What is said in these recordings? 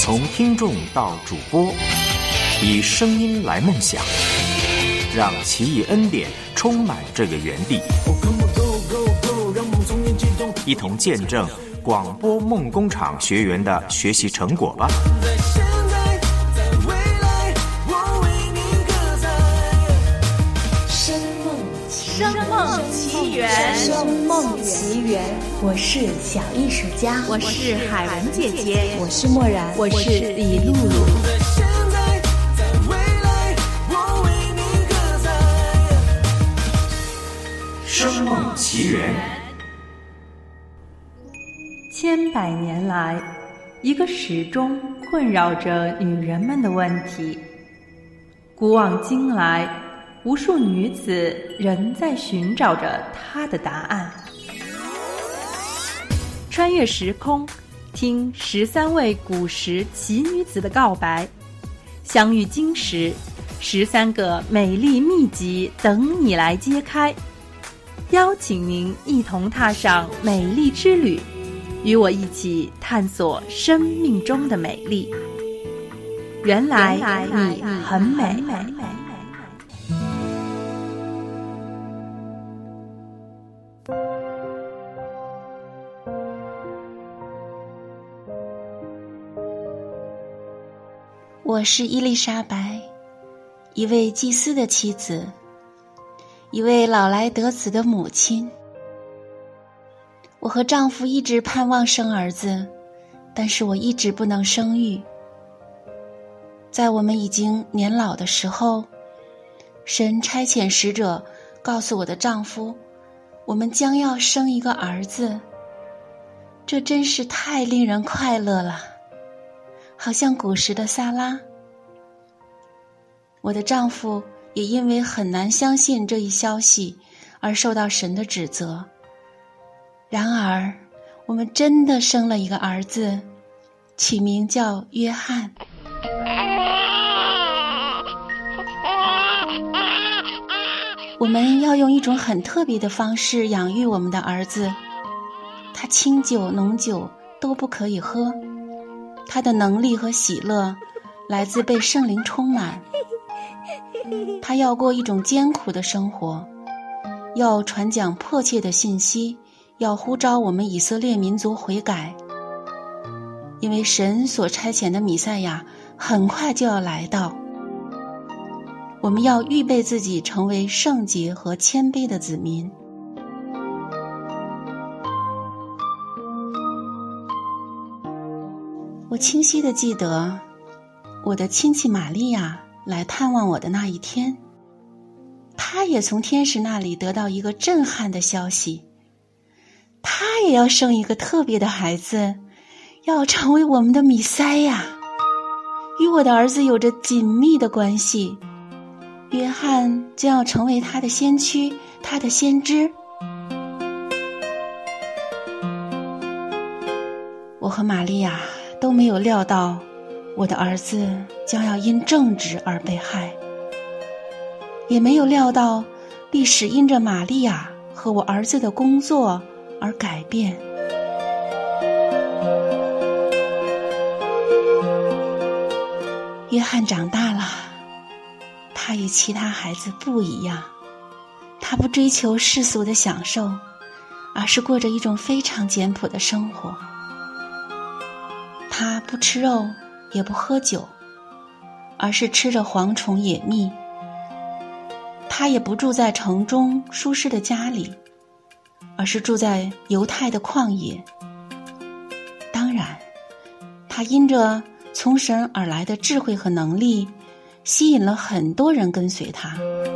从听众到主播，以声音来梦想，让奇异恩典充满这个园地，一同见证广播梦工厂学员的学习成果吧。 声梦奇缘， 声梦奇缘。我是小艺术家， 我是海文姐姐， 我是默然， 我是李露露。 声梦奇缘。 千百年来，一个始终困扰着女人们的问题。古往今来，无数女子仍在寻找着它的答案。穿越时空，听13位古时奇女子的告白，相遇今时，13个美丽秘籍等你来揭开。邀请您一同踏上美丽之旅，与我一起探索生命中的美丽。原来你很美。 我是伊丽莎白，一位祭司的妻子，一位老来得子的母亲。我和丈夫一直盼望生儿子，但是我一直不能生育。在我们已经年老的时候，神差遣使者告诉我的丈夫，我们将要生一个儿子。这真是太令人快乐了，好像古时的撒拉。我的丈夫也因为很难相信这一消息而受到神的指责。然而，我们真的生了一个儿子，起名叫约翰。我们要用一种很特别的方式养育我们的儿子，他清酒、浓酒都不可以喝，他的能力和喜乐来自被圣灵充满。他要过一种艰苦的生活，要传讲迫切的信息，要呼召我们以色列民族悔改，因为神所差遣的弥赛亚很快就要来到。我们要预备自己成为圣洁和谦卑的子民。我清晰地记得我的亲戚玛利亚来探望我的那一天，她也从天使那里得到一个震撼的消息，她也要生一个特别的孩子，要成为我们的弥赛亚，与我的儿子有着紧密的关系。约翰将要成为他的先驱，他的先知。我和玛利亚都没有料到我的儿子将要因正直而被害，也没有料到历史因着玛利亚和我儿子的工作而改变。约翰长大了，他与其他孩子不一样，他不追求世俗的享受，而是过着一种非常简朴的生活。他不吃肉，也不喝酒，而是吃着蝗虫野蜜。他也不住在城中舒适的家里，而是住在犹太的旷野。当然，他因着从神而来的智慧和能力，吸引了很多人跟随他。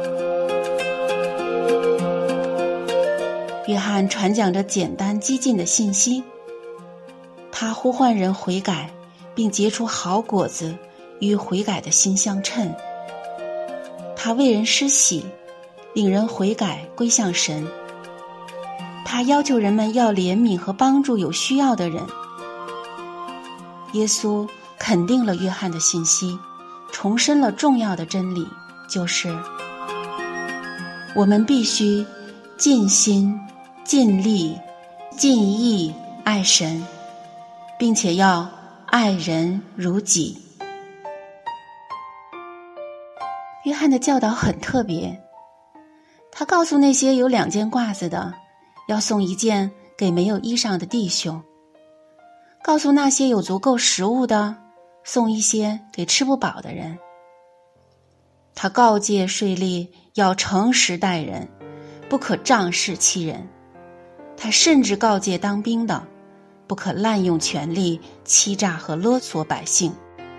约翰传讲着简单激进的信息，他呼唤人悔改，并结出好果子与悔改的心相称。他为人施洗，令人悔改归向神。他要求人们要怜悯和帮助有需要的人。耶稣肯定了约翰的信息，重申了重要的真理，就是我们必须尽心、尽力、尽意爱神，并且要爱人如己。约翰的教导很特别，他告诉那些有2件褂子的，要送1件给没有衣裳的弟兄；告诉那些有足够食物的，送一些给吃不饱的人。他告诫税吏要诚实待人，不可仗势欺人。他甚至告诫当兵的，不可滥用权力，欺诈和勒索百姓。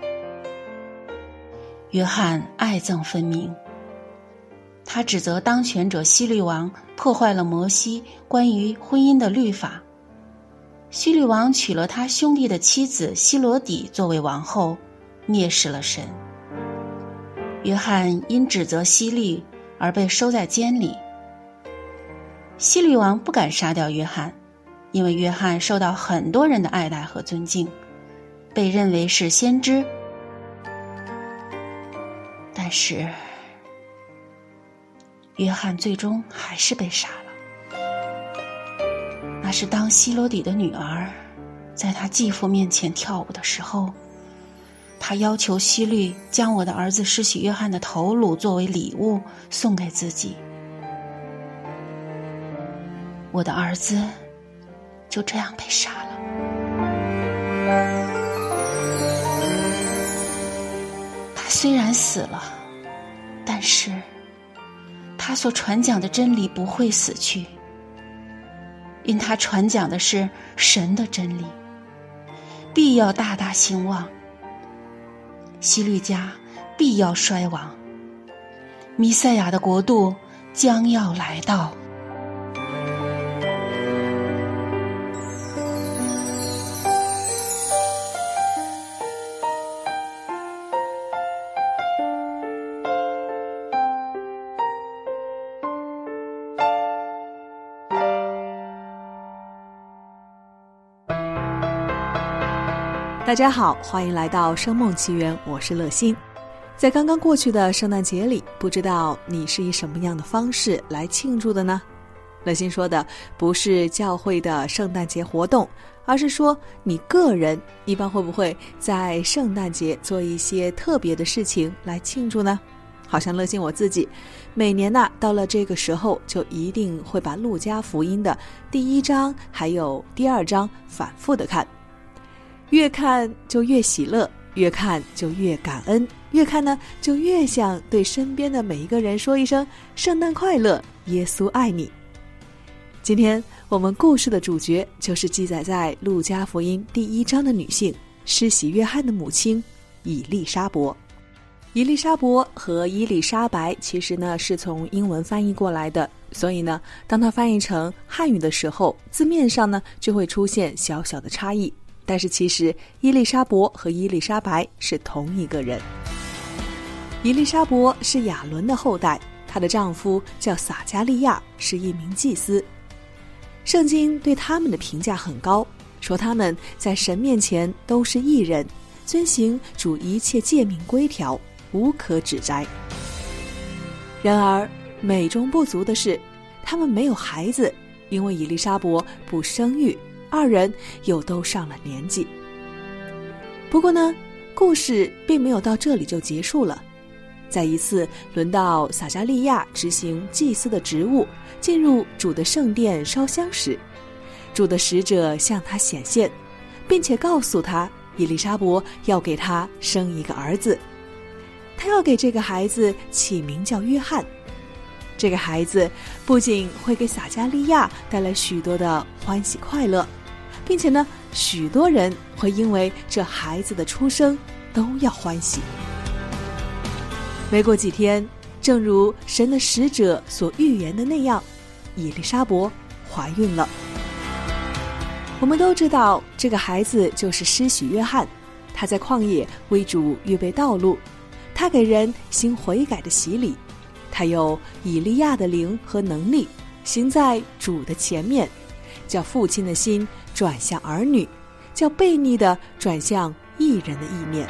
约翰爱憎分明，他指责当权者希律王破坏了摩西关于婚姻的律法。希律王娶了他兄弟的妻子希罗底作为王后，蔑视了神。约翰因指责希律而被收在监里。希律王不敢杀掉约翰，因为约翰受到很多人的爱戴和尊敬，被认为是先知。但是约翰最终还是被杀了。那是当希罗底的女儿在他继父面前跳舞的时候，他要求希律将我的儿子施洗约翰的头颅作为礼物送给自己。我的儿子就这样被杀了。他虽然死了，但是他所传讲的真理不会死去，因他传讲的是神的真理，必要大大兴旺。希律家必要衰亡，弥赛亚的国度将要来到。 大家好，欢迎来到声梦奇缘，我是乐心。在刚刚过去的圣诞节里，不知道你是以什么样的方式来庆祝的呢？乐心说的不是教会的圣诞节活动，而是说你个人一般会不会在圣诞节做一些特别的事情来庆祝呢？好像乐心我自己每年到了这个时候就一定会把路加福音的第1章还有第2章反复的看，越看就越喜乐，越看就越感恩，越看呢就越想对身边的每一个人说一声圣诞快乐，耶稣爱你。今天我们故事的主角就是记载在路加福音第1章的女性，施洗约翰的母亲以利沙伯。以利沙伯和伊丽莎白其实呢是从英文翻译过来的，所以呢当它翻译成汉语的时候，字面上呢就会出现小小的差异，但是其实伊丽莎伯和伊丽莎白是同一个人。伊丽莎伯是亚伦的后代，她的丈夫叫撒加利亚，是一名祭司。圣经对他们的评价很高，说他们在神面前都是义人，遵行主一切诫命规条，无可指摘。然而美中不足的是，他们没有孩子，因为伊丽莎伯不生育，2人又都上了年纪。不过呢，故事并没有到这里就结束了。在一次轮到撒加利亚执行祭司的职务，进入主的圣殿烧香时，主的使者向他显现，并且告诉他伊丽莎伯要给他生一个儿子，他要给这个孩子起名叫约翰。这个孩子不仅会给撒加利亚带来许多的欢喜快乐，并且呢，许多人会因为这孩子的出生都要欢喜。没过几天，正如神的使者所预言的那样，以利沙伯怀孕了。我们都知道这个孩子就是施洗约翰，他在旷野为主预备道路，他给人行悔改的洗礼，他有以利亚的灵和能力，行在主的前面，叫父亲的心转向儿女，叫悖逆的转向义人的意念。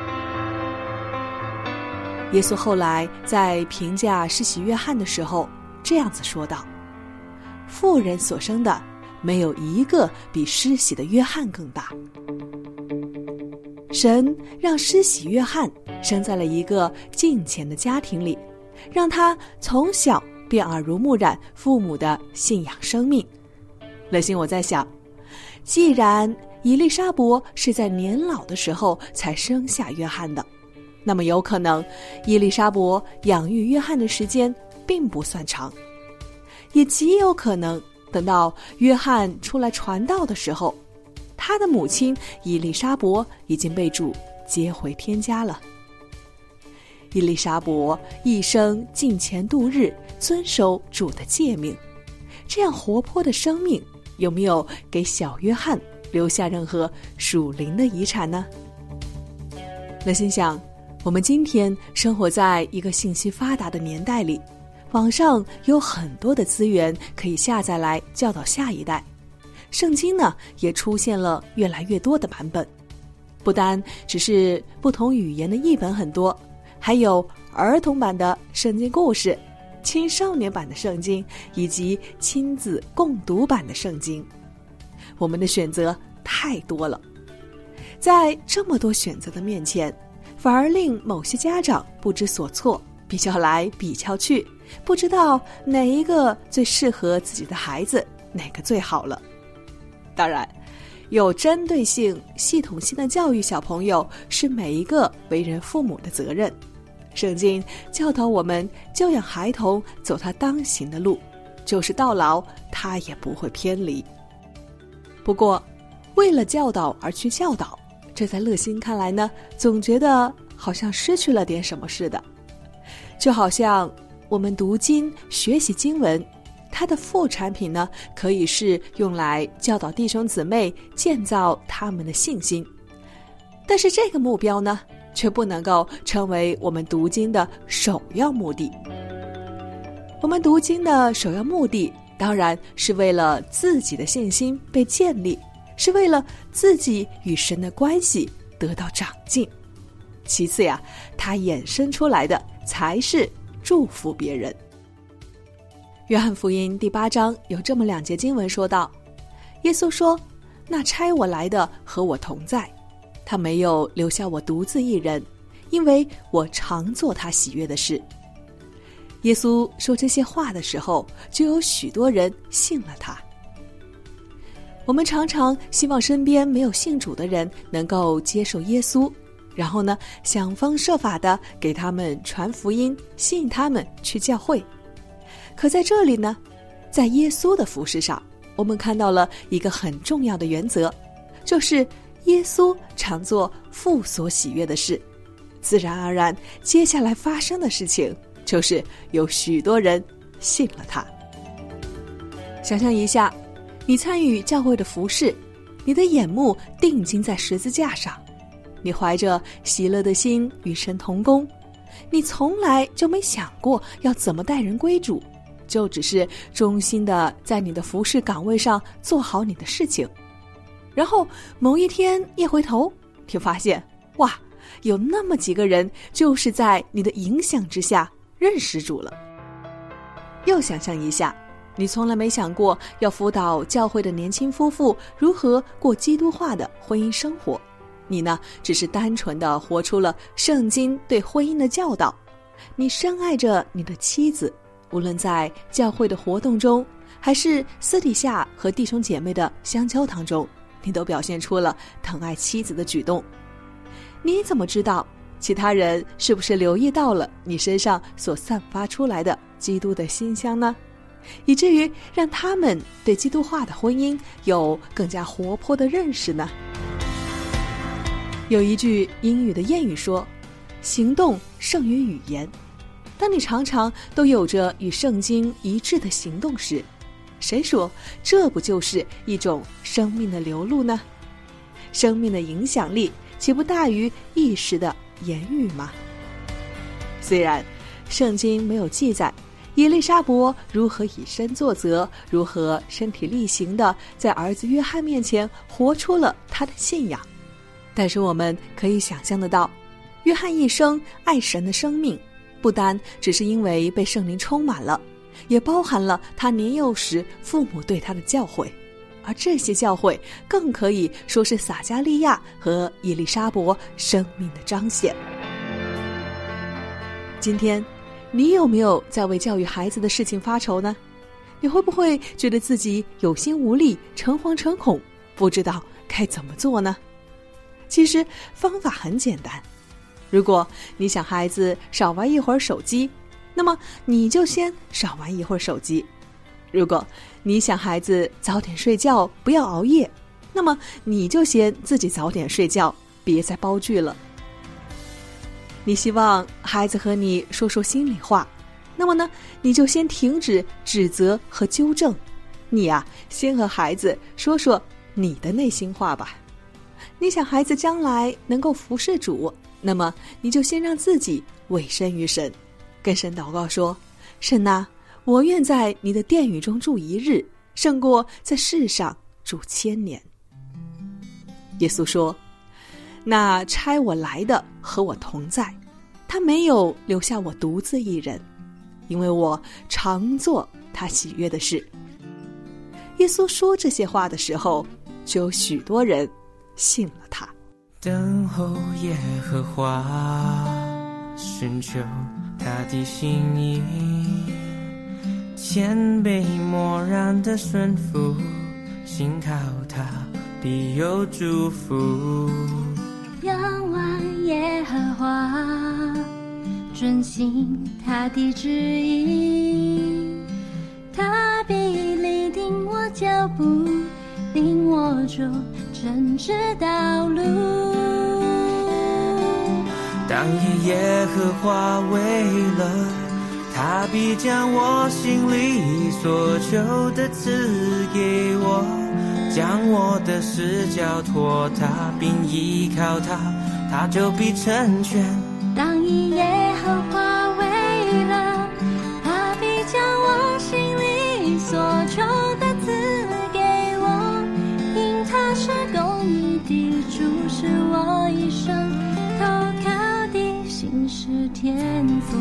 耶稣后来在评价施洗约翰的时候这样子说道：妇人所生的没有一个比施洗的约翰更大。 神让施洗约翰生在了一个敬虔的家庭里，让他从小便耳濡目染父母的信仰生命。乐心，我在想，既然以利沙伯是在年老的时候才生下约翰的，那么有可能以利沙伯养育约翰的时间并不算长，也极有可能等到约翰出来传道的时候，他的母亲以利沙伯已经被主接回天家了。以利沙伯一生敬虔度日，遵守主的诫命，这样活泼的生命有没有给小约翰留下任何属灵的遗产呢？那心想，我们今天生活在一个信息发达的年代里，网上有很多的资源可以下载来教导下一代。圣经呢，也出现了越来越多的版本，不单只是不同语言的译本很多，还有儿童版的圣经故事、青少年版的圣经以及亲子共读版的圣经。我们的选择太多了，在这么多选择的面前，反而令某些家长不知所措，比较来比较去，不知道哪一个最适合自己的孩子，哪个最好了。当然，有针对性、系统性的教育小朋友是每一个为人父母的责任。圣经教导我们教养孩童走他当行的路，就是到老他也不会偏离。不过，为了教导而去教导，这在乐心看来呢，总觉得好像失去了点什么似的。就好像我们读经学习经文，它的副产品呢，可以是用来教导弟兄姊妹建造他们的信心，但是这个目标呢，却不能够成为我们读经的首要目的。我们读经的首要目的，当然是为了自己的信心被建立，是为了自己与神的关系得到长进。其次呀，它衍生出来的才是祝福别人。约翰福音第8章有这么2节经文说道，耶稣说，那差我来的和我同在，他没有留下我独自一人，因为我常做他喜悦的事。耶稣说这些话的时候，就有许多人信了他。我们常常希望身边没有信主的人能够接受耶稣，然后呢，想方设法的给他们传福音，吸引他们去教会。可在这里呢，在耶稣的服事上，我们看到了一个很重要的原则，就是耶稣常做父所喜悦的事。自然而然，接下来发生的事情就是有许多人信了他。想象一下，你参与教会的服事，你的眼目定睛在十字架上，你怀着喜乐的心与神同工，你从来就没想过要怎么带人归主，就只是忠心的在你的服事岗位上做好你的事情。然后某一天一回头，就发现，哇，有那么几个人就是在你的影响之下认识主了。又想象一下，你从来没想过要辅导教会的年轻夫妇如何过基督化的婚姻生活，你呢，只是单纯的活出了圣经对婚姻的教导。你深爱着你的妻子，无论在教会的活动中，还是私底下和弟兄姐妹的相交当中，你都表现出了疼爱妻子的举动。你怎么知道其他人是不是留意到了你身上所散发出来的基督的馨香呢？以至于让他们对基督化的婚姻有更加活泼的认识呢？有一句英语的谚语说，行动胜于语言。当你常常都有着与圣经一致的行动时，谁说这不就是一种生命的流露呢？生命的影响力岂不大于一时的言语吗？虽然圣经没有记载以利沙伯如何以身作则，如何身体力行的在儿子约翰面前活出了他的信仰，但是我们可以想象得到，约翰一生爱神的生命，不单只是因为被圣灵充满了，也包含了他年幼时父母对他的教诲。 而这些教诲更可以说是撒加利亚和以利沙伯生命的彰显。今天你有没有在为教育孩子的事情发愁呢？你会不会觉得自己有心无力，诚惶诚恐，不知道该怎么做呢？其实方法很简单，如果你想孩子少玩一会儿手机，那么你就先少玩一会儿手机；如果你想孩子早点睡觉，不要熬夜，那么你就先自己早点睡觉，别再煲剧了。你希望孩子和你说说心里话，那么呢，你就先停止指责和纠正，你先和孩子说说你的内心话吧。你想孩子将来能够服侍主，那么你就先让自己委身于神，跟神祷告说：神啊，我愿在你的殿宇中住一日，胜过在世上住1000年。耶稣说：那差我来的和我同在，他没有留下我独自一人，因为我常做他喜悦的事。耶稣说这些话的时候，就有许多人信了他。 等候耶和华，寻求他的心意，谦卑默然的顺服，信靠他必有祝福。 仰望耶和华，遵行他的旨意，他必立定我脚步，领我走正直道路。 当以耶和华为乐，他必将我心里所求的赐给我，将我的事交托他，并依靠他，他就必成全。 当以耶和华为乐，他必将我心里所求的赐给我，因他是公义的主，是我一生投靠的心是天父。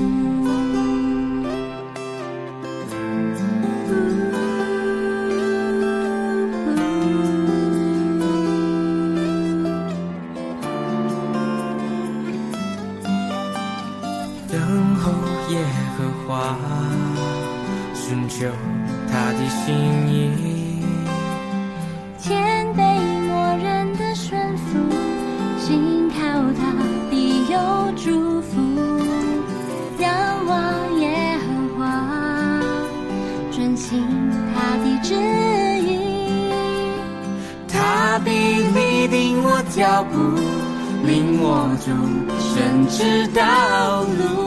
等候耶和华，寻求他的心意， 谦卑默认的顺服，信靠他必有祝福。仰望耶和华，遵行他的旨意， 他必立定我脚步，领我走神之道路。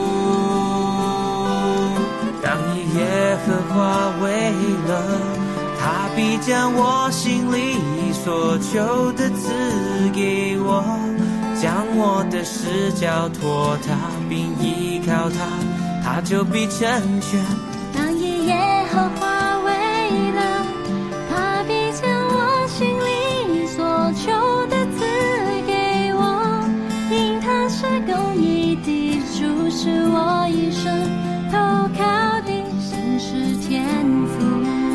当以耶和华为乐，他必将我心里所求的赐给我，将我的事交托他，并依靠他，他就必成全。 当以耶和华为乐，他必将我心里所求的赐给我，因他是公义的主，是我一生投靠的心是天父。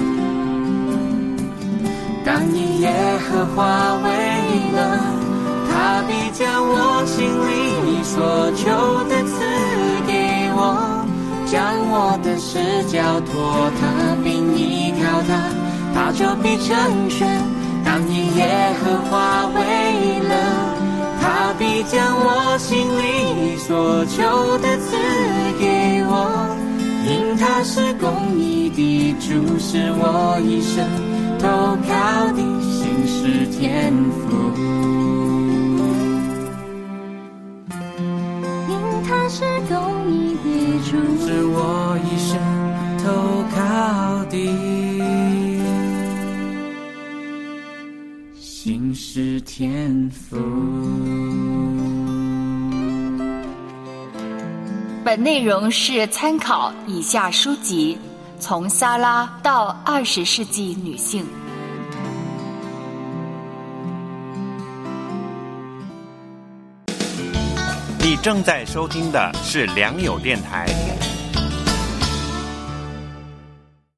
当以耶和华为乐，他必将我心里所求的赐给我，将我的事交托他，并依靠他，他就必成全。当以耶和华为乐，他必将我心里所求的赐给我，因他是公义的主，是我一生投靠的心是天父。 因他是公义的主， 是我一生投靠的心是天父。 本内容是参考以下书籍：从撒拉到20世纪女性。 你正在收听的是良友电台